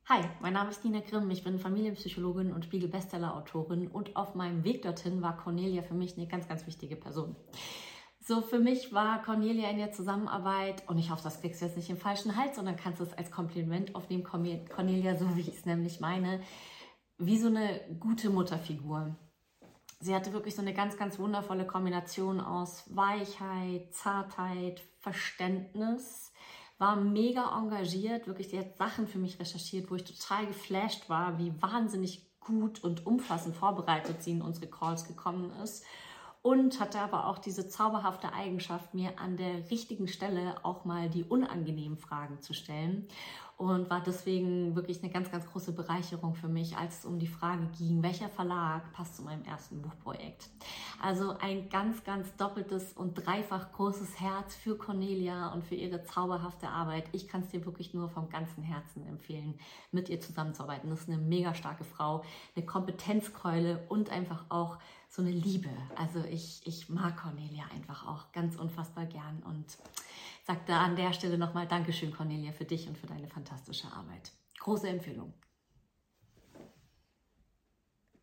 Hi, mein Name ist Nina Grimm, ich bin Familienpsychologin und Spiegel-Bestseller-Autorin und auf meinem Weg dorthin war Cornelia für mich eine ganz, ganz wichtige Person. So, für mich war Cornelia in der Zusammenarbeit, und ich hoffe, das kriegst du jetzt nicht im falschen Hals, sondern kannst es als Kompliment aufnehmen, Cornelia, so wie ich es nämlich meine, wie so eine gute Mutterfigur. Sie hatte wirklich so eine ganz, ganz wundervolle Kombination aus Weichheit, Zartheit, Verständnis, war mega engagiert, wirklich, die hat Sachen für mich recherchiert, wo ich total geflasht war, wie wahnsinnig gut und umfassend vorbereitet sie in unsere Calls gekommen ist. Und hatte aber auch diese zauberhafte Eigenschaft, mir an der richtigen Stelle auch mal die unangenehmen Fragen zu stellen. Und war deswegen wirklich eine ganz, ganz große Bereicherung für mich, als es um die Frage ging, welcher Verlag passt zu meinem ersten Buchprojekt. Also ein ganz, ganz doppeltes und dreifach großes Herz für Cornelia und für ihre zauberhafte Arbeit. Ich kann es dir wirklich nur vom ganzen Herzen empfehlen, mit ihr zusammenzuarbeiten. Das ist eine mega starke Frau, eine Kompetenzkeule und einfach auch so eine Liebe. Also ich mag Cornelia einfach auch ganz unfassbar gern und sage da an der Stelle nochmal Dankeschön, Cornelia, für dich und für deine fantastische Arbeit. Große Empfehlung.